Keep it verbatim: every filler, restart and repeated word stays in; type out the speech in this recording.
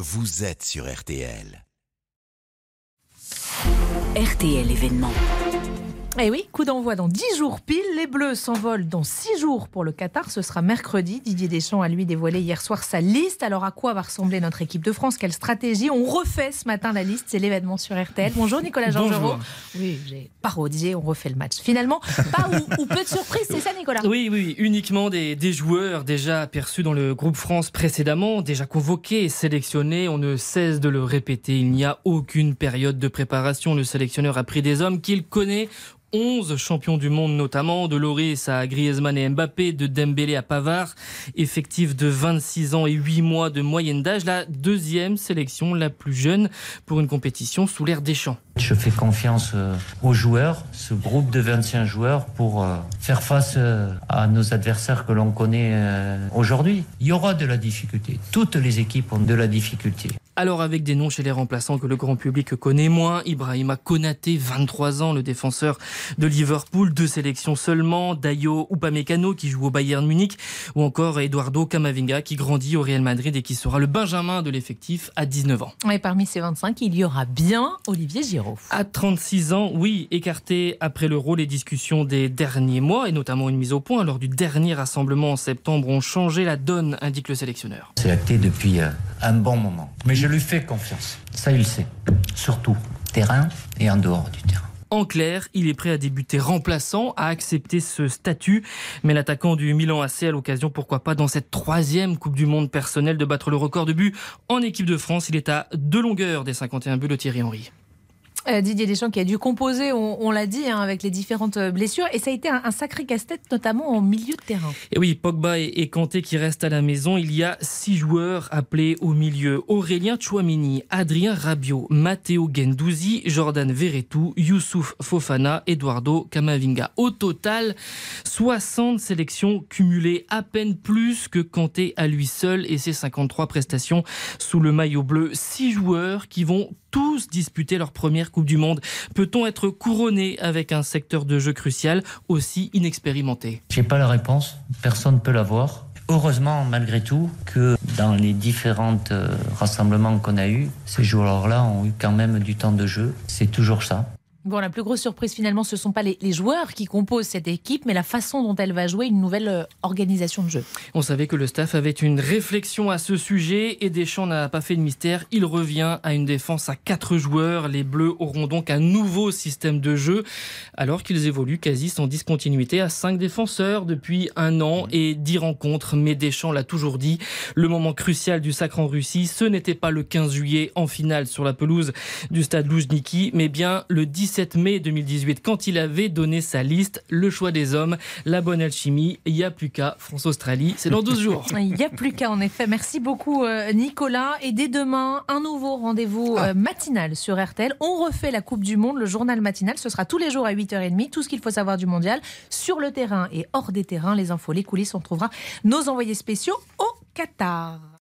vous êtes sur R T L. R T L événement. Eh oui, coup d'envoi dans dix jours pile. Les Bleus s'envolent dans six jours pour le Qatar. Ce sera mercredi. Didier Deschamps a lui dévoilé hier soir sa liste. Alors à quoi va ressembler notre équipe de France? Quelle stratégie? On refait ce matin la liste. C'est l'événement sur R T L. Bonjour Nicolas Georgerot. Oui, j'ai parodié. On refait le match. Finalement, pas ou, ou peu de surprises, c'est ça Nicolas? Oui, oui, uniquement des, des joueurs déjà aperçus dans le groupe France précédemment, déjà convoqués et sélectionnés. On ne cesse de le répéter. Il n'y a aucune période de préparation. Le sélectionneur a pris des hommes qu'il connaît. onze champions du monde notamment, de Lloris à Griezmann et Mbappé, de Dembélé à Pavard, effectif de vingt-six ans et huit mois de moyenne d'âge, la deuxième sélection la plus jeune pour une compétition sous l'ère Deschamps. Je fais confiance aux joueurs, ce groupe de vingt-cinq joueurs, pour faire face à nos adversaires que l'on connaît aujourd'hui. Il y aura de la difficulté, toutes les équipes ont de la difficulté. Alors avec des noms chez les remplaçants que le grand public connaît moins, Ibrahima Konaté, vingt-trois ans, le défenseur de Liverpool, deux sélections seulement, Dayo Upamecano qui joue au Bayern Munich, ou encore Eduardo Camavinga qui grandit au Real Madrid et qui sera le benjamin de l'effectif à dix-neuf ans. Et parmi ces vingt-cinq, il y aura bien Olivier Giroud. À trente-six ans, oui, écarté après l'Euro, les discussions des derniers mois et notamment une mise au point lors du dernier rassemblement en septembre ont changé la donne, indique le sélectionneur. C'est acté depuis un bon moment, mais je lui fais confiance, ça il le sait, surtout terrain et en dehors du terrain. En clair, il est prêt à débuter remplaçant, à accepter ce statut. Mais l'attaquant du Milan A C a l'occasion, pourquoi pas, dans cette troisième Coupe du Monde personnelle, de battre le record de buts en équipe de France. Il est à deux longueurs des cinquante et un buts de Thierry Henry. Euh, Didier Deschamps qui a dû composer, on, on l'a dit, hein, avec les différentes blessures. Et ça a été un, un sacré casse-tête, notamment en milieu de terrain. Et oui, Pogba et, et Kanté qui restent à la maison. Il y a six joueurs appelés au milieu. Aurélien Tchouameni, Adrien Rabiot, Matteo Guendouzi, Jordan Verretou, Youssouf Fofana, Eduardo Camavinga. Au total, soixante sélections cumulées, à peine plus que Kanté à lui seul et ses cinquante-trois prestations sous le maillot bleu. Six joueurs qui vont tous disputer leur première Coupe du Monde. Peut-on être couronné avec un secteur de jeu crucial aussi inexpérimenté? J'ai pas la réponse, personne ne peut l'avoir. Heureusement, malgré tout, que dans les différents euh, rassemblements qu'on a eus, ces joueurs-là ont eu quand même du temps de jeu. C'est toujours ça. Bon, la plus grosse surprise finalement, ce ne sont pas les, les joueurs qui composent cette équipe, mais la façon dont elle va jouer une nouvelle euh, organisation de jeu. On savait que le staff avait une réflexion à ce sujet et Deschamps n'a pas fait de mystère. Il revient à une défense à quatre joueurs. Les Bleus auront donc un nouveau système de jeu, alors qu'ils évoluent quasi sans discontinuité à cinq défenseurs depuis un an et dix rencontres. Mais Deschamps l'a toujours dit, le moment crucial du sacre en Russie, ce n'était pas le quinze juillet en finale sur la pelouse du stade Loujniki, mais bien le dix-sept mai deux mille dix-huit, quand il avait donné sa liste, le choix des hommes, la bonne alchimie. Il n'y a plus qu'à France-Australie, c'est dans douze jours. Il n'y a plus qu'à, en effet. Merci beaucoup euh, Nicolas. Et dès demain, un nouveau rendez-vous euh, matinal sur R T L. On refait la Coupe du Monde, le journal matinal. Ce sera tous les jours à huit heures trente. Tout ce qu'il faut savoir du mondial, sur le terrain et hors des terrains. Les infos, les coulisses, on trouvera nos envoyés spéciaux au Qatar.